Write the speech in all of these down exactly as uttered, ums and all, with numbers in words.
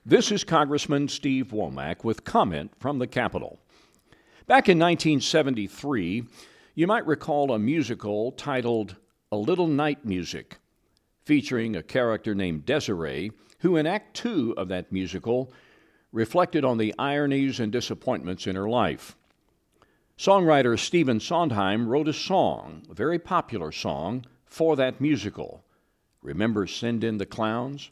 This is Congressman Steve Womack with comment from the Capitol. Back in nineteen seventy-three, you might recall a musical titled A Little Night Music, featuring a character named Desiree, who in Act Two of that musical reflected on the ironies and disappointments in her life. Songwriter Stephen Sondheim wrote a song, a very popular song, for that musical. Remember Send in the Clowns?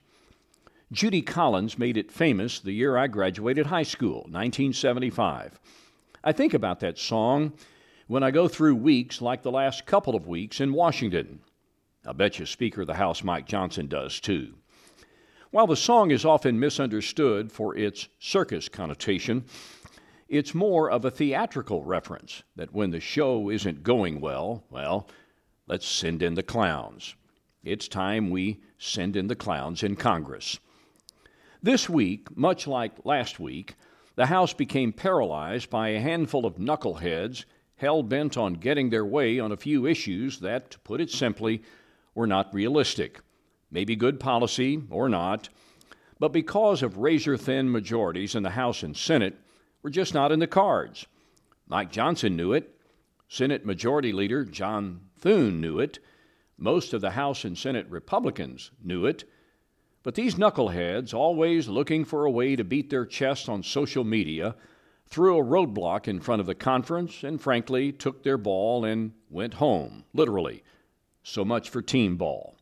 Judy Collins made it famous the year I graduated high school, nineteen seventy-five. I think about that song when I go through weeks like the last couple of weeks in Washington. I bet you Speaker of the House Mike Johnson does too. While the song is often misunderstood for its circus connotation, it's more of a theatrical reference that when the show isn't going well, well, let's send in the clowns. It's time we send in the clowns in Congress. This week, much like last week, the House became paralyzed by a handful of knuckleheads hell-bent on getting their way on a few issues that, to put it simply, were not realistic. Maybe good policy or not, but because of razor-thin majorities in the House and Senate, were just not in the cards. Mike Johnson knew it. Senate Majority Leader John Thune knew it. Most of the House and Senate Republicans knew it. But these knuckleheads, always looking for a way to beat their chests on social media, threw a roadblock in front of the conference and, frankly, took their ball and went home, literally. So much for team ball.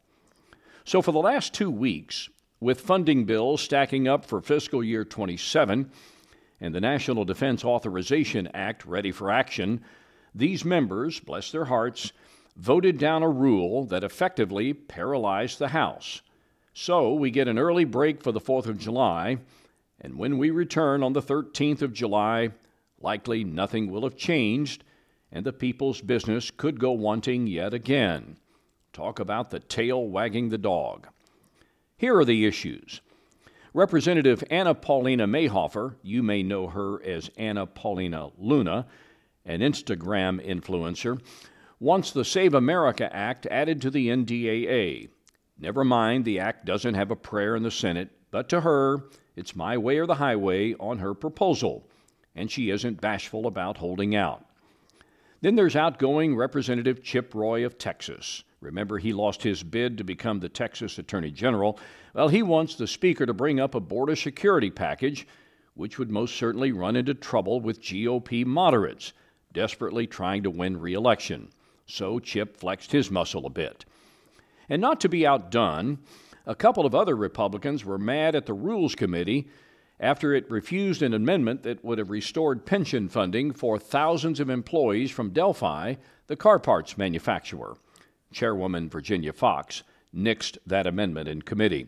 So for the last two weeks, with funding bills stacking up for fiscal year twenty-seven and the National Defense Authorization Act ready for action, these members, bless their hearts, voted down a rule that effectively paralyzed the House. So we get an early break for the fourth of July, and when we return on the thirteenth of July, likely nothing will have changed, and the people's business could go wanting yet again. Talk about the tail wagging the dog. Here are the issues. Representative Anna Paulina Mayhofer, you may know her as Anna Paulina Luna, an Instagram influencer, wants the Save America Act added to the N D A A. Never mind, the act doesn't have a prayer in the Senate, but to her, it's my way or the highway on her proposal, and she isn't bashful about holding out. Then there's outgoing Representative Chip Roy of Texas. Remember, he lost his bid to become the Texas Attorney General. Well, he wants the Speaker to bring up a border security package, which would most certainly run into trouble with G O P moderates, desperately trying to win re-election. So Chip flexed his muscle a bit. And not to be outdone, a couple of other Republicans were mad at the Rules Committee after it refused an amendment that would have restored pension funding for thousands of employees from Delphi, the car parts manufacturer. Chairwoman Virginia Fox nixed that amendment in committee.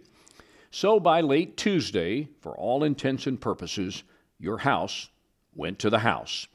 So by late Tuesday, for all intents and purposes, your House went to the House.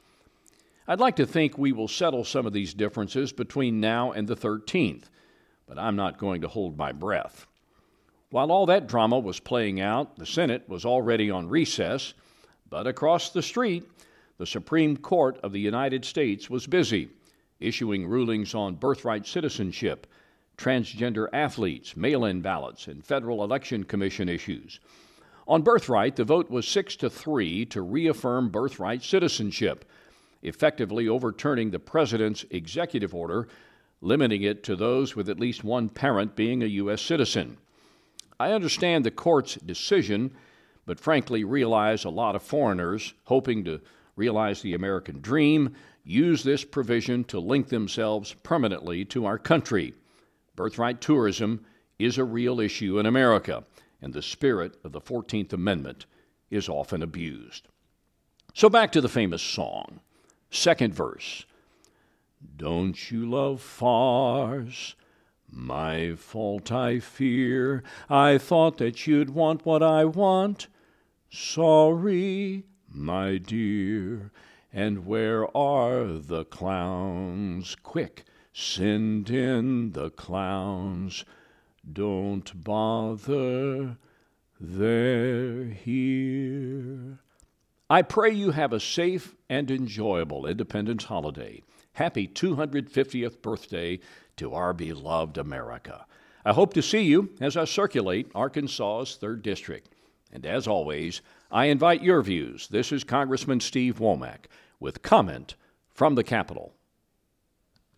I'd like to think we will settle some of these differences between now and the thirteenth, but I'm not going to hold my breath. While all that drama was playing out, the Senate was already on recess, but across the street, the Supreme Court of the United States was busy, issuing rulings on birthright citizenship, transgender athletes, mail-in ballots, and Federal Election Commission issues. On birthright, the vote was six to three to reaffirm birthright citizenship, effectively overturning the president's executive order, limiting it to those with at least one parent being a U S citizen. I understand the court's decision, but frankly realize a lot of foreigners hoping to realize the American dream use this provision to link themselves permanently to our country. Birthright tourism is a real issue in America, and the spirit of the fourteenth Amendment is often abused. So back to the famous song. Second verse. Don't you love farce? My fault I fear. I thought that you'd want what I want. Sorry, my dear. And where are the clowns? Quick, send in the clowns. Don't bother, they're here. I pray you have a safe and enjoyable Independence holiday. Happy two hundred fiftieth birthday to our beloved America. I hope to see you as I circulate Arkansas's third District. And as always, I invite your views. This is Congressman Steve Womack with comment from the Capitol.